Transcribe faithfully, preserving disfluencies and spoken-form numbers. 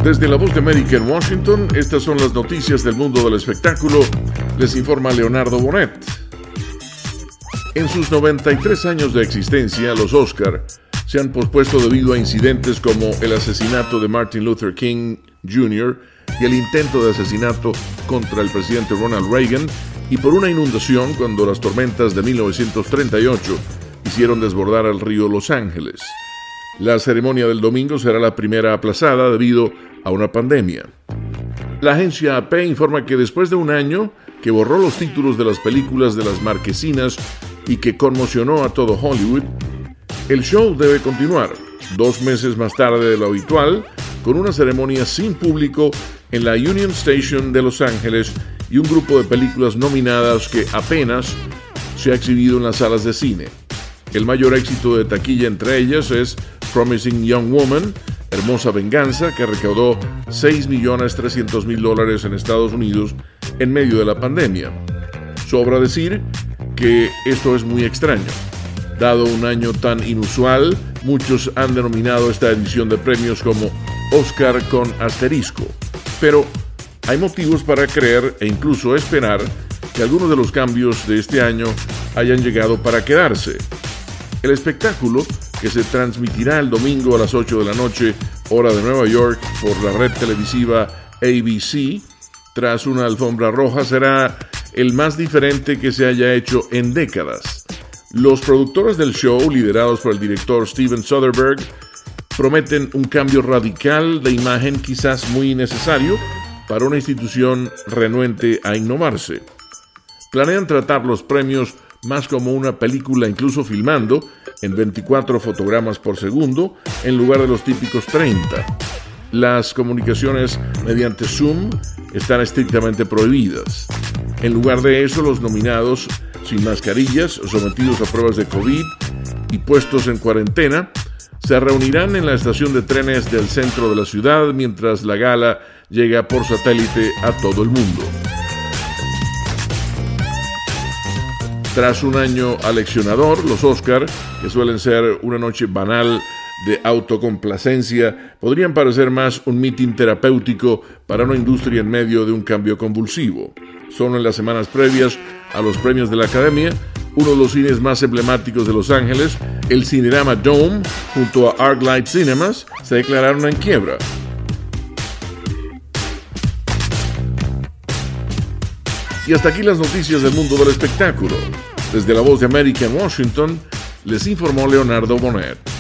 Desde la Voz de América en Washington, estas son las noticias del mundo del espectáculo. Les informa Leonardo Bonet. En sus noventa y tres años de existencia, los Oscar se han pospuesto debido a incidentes como el asesinato de Martin Luther King junior y el intento de asesinato contra el presidente Ronald Reagan, y por una inundación cuando las tormentas de mil novecientos treinta y ocho hicieron desbordar el río Los Ángeles. La ceremonia del domingo será la primera aplazada debido a una pandemia. La agencia A P informa que después de un año que borró los títulos de las películas de las marquesinas y que conmocionó a todo Hollywood, el show debe continuar, dos meses más tarde de lo habitual, con una ceremonia sin público en la Union Station de Los Ángeles y un grupo de películas nominadas que apenas se ha exhibido en las salas de cine. El mayor éxito de taquilla entre ellas es Promising Young Woman, Hermosa Venganza, que recaudó seis millones trescientos mil dólares en Estados Unidos en medio de la pandemia. Sobra decir que esto es muy extraño. Dado un año tan inusual, muchos han denominado esta edición de premios como Oscar con asterisco. Pero hay motivos para creer e incluso esperar que algunos de los cambios de este año hayan llegado para quedarse. El espectáculo, que se transmitirá el domingo a las ocho de la noche, hora de Nueva York, por la red televisiva A B C, tras una alfombra roja, será el más diferente que se haya hecho en décadas. Los productores del show, liderados por el director Steven Soderbergh, prometen un cambio radical de imagen quizás muy necesario para una institución renuente a innovarse. Planean tratar los premios más como una película, incluso filmando en veinticuatro fotogramas por segundo en lugar de los típicos treinta. Las comunicaciones mediante Zoom están estrictamente prohibidas. En lugar de eso, los nominados sin mascarillas, sometidos a pruebas de COVID y puestos en cuarentena, se reunirán en la estación de trenes del centro de la ciudad mientras la gala llega por satélite a todo el mundo. Tras un año aleccionador, los Oscar, que suelen ser una noche banal de autocomplacencia, podrían parecer más un mitin terapéutico para una industria en medio de un cambio convulsivo. Solo en las semanas previas a los premios de la Academia, uno de los cines más emblemáticos de Los Ángeles, el Cinerama Dome, junto a ArcLight Cinemas, se declararon en quiebra. Y hasta aquí las noticias del mundo del espectáculo. Desde la Voz de América en Washington, les informó Leonardo Bonet.